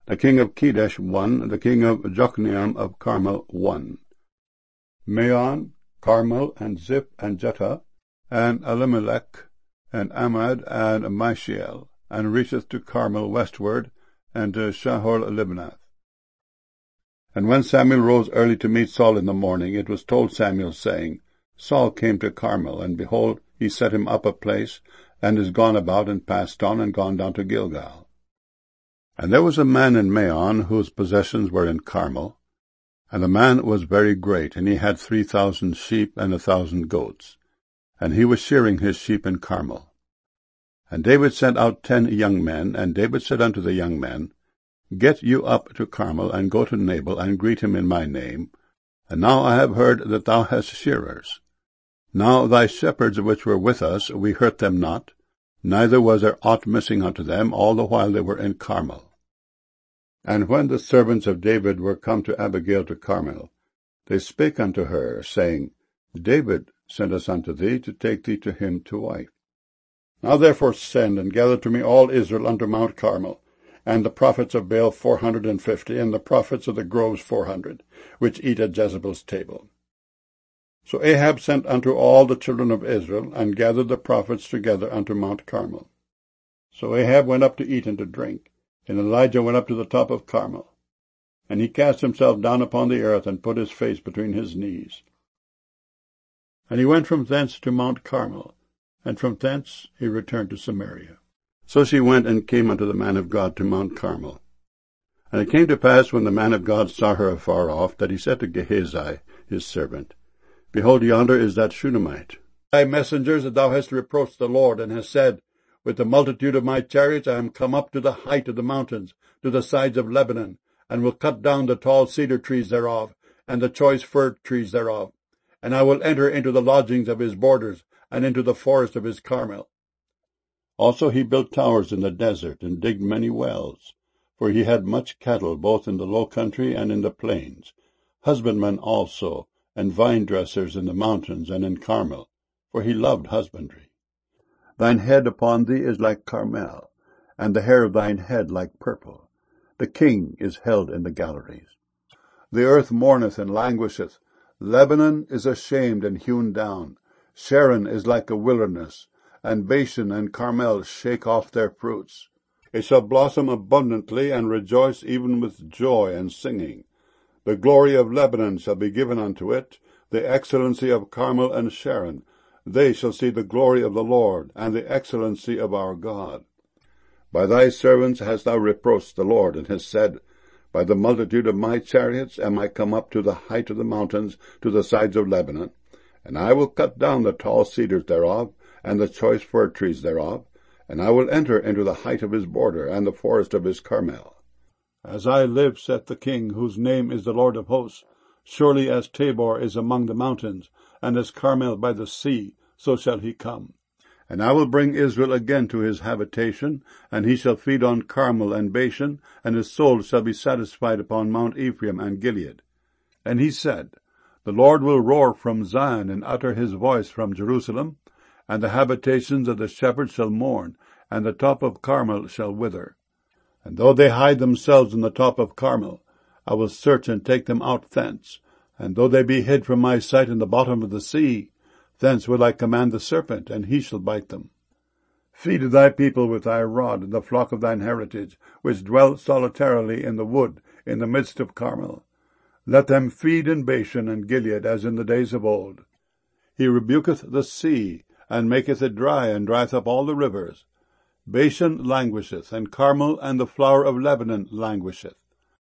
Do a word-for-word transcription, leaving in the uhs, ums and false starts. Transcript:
The king of Kedesh, one. The king of Jokneam of Carmel, one. Maon, Carmel, and Ziph, and Juttah, and Elimelech, and Amad, and Mishael, and reacheth to Carmel westward, and to Shahor-Libnath. And when Samuel rose early to meet Saul in the morning, it was told Samuel, saying, Saul came to Carmel, and behold, he set him up a place, and is gone about, and passed on, and gone down to Gilgal. And there was a man in Maon, whose possessions were in Carmel, and the man was very great, and he had three thousand sheep and a thousand goats, and he was shearing his sheep in Carmel. And David sent out ten young men, and David said unto the young men, Get you up to Carmel, and go to Nabal, and greet him in my name. And now I have heard that thou hast shearers. Now thy shepherds which were with us, we hurt them not, neither was there aught missing unto them all the while they were in Carmel. And when the servants of David were come to Abigail to Carmel, they spake unto her, saying, David sent us unto thee to take thee to him to wife. Now therefore send, and gather to me all Israel unto Mount Carmel, and the prophets of Baal four hundred and fifty, and the prophets of the groves four hundred, which eat at Jezebel's table. So Ahab sent unto all the children of Israel, and gathered the prophets together unto Mount Carmel. So Ahab went up to eat and to drink, and Elijah went up to the top of Carmel. And he cast himself down upon the earth, and put his face between his knees. And he went from thence to Mount Carmel, and from thence he returned to Samaria. So she went and came unto the man of God to Mount Carmel. And it came to pass, when the man of God saw her afar off, that he said to Gehazi, his servant, Behold, yonder is that Shunammite. Thy messengers that thou hast reproached the Lord, and hast said, With the multitude of my chariots I am come up to the height of the mountains, to the sides of Lebanon, and will cut down the tall cedar trees thereof, and the choice fir trees thereof. And I will enter into the lodgings of his borders, and into the forest of his Carmel. Also he built towers in the desert, and digged many wells, for he had much cattle both in the low country and in the plains, husbandmen also, and vine-dressers in the mountains and in Carmel, for he loved husbandry. Thine head upon thee is like Carmel, and the hair of thine head like purple. The king is held in the galleries. The earth mourneth and languisheth. Lebanon is ashamed and hewn down. Sharon is like a wilderness, and Bashan and Carmel shake off their fruits. It shall blossom abundantly, and rejoice even with joy and singing. The glory of Lebanon shall be given unto it, the excellency of Carmel and Sharon. They shall see the glory of the Lord, and the excellency of our God. By thy servants hast thou reproached the Lord, and hast said, By the multitude of my chariots am I come up to the height of the mountains, to the sides of Lebanon, and I will cut down the tall cedars thereof, and the choice fir trees thereof, and I will enter into the height of his border, and the forest of his Carmel. As I live, saith the King, whose name is the Lord of hosts, surely as Tabor is among the mountains, and as Carmel by the sea, so shall he come. And I will bring Israel again to his habitation, and he shall feed on Carmel and Bashan, and his soul shall be satisfied upon Mount Ephraim and Gilead. And he said, The Lord will roar from Zion, and utter his voice from Jerusalem, and the habitations of the shepherds shall mourn, and the top of Carmel shall wither. And though they hide themselves in the top of Carmel, I will search and take them out thence. And though they be hid from my sight in the bottom of the sea, thence will I command the serpent, and he shall bite them. Feed thy people with thy rod, and the flock of thine heritage, which dwell solitarily in the wood, in the midst of Carmel. Let them feed in Bashan and Gilead, as in the days of old. He rebuketh the sea, and maketh it dry, and drieth up all the rivers. Bashan languisheth, and Carmel and the flower of Lebanon languisheth.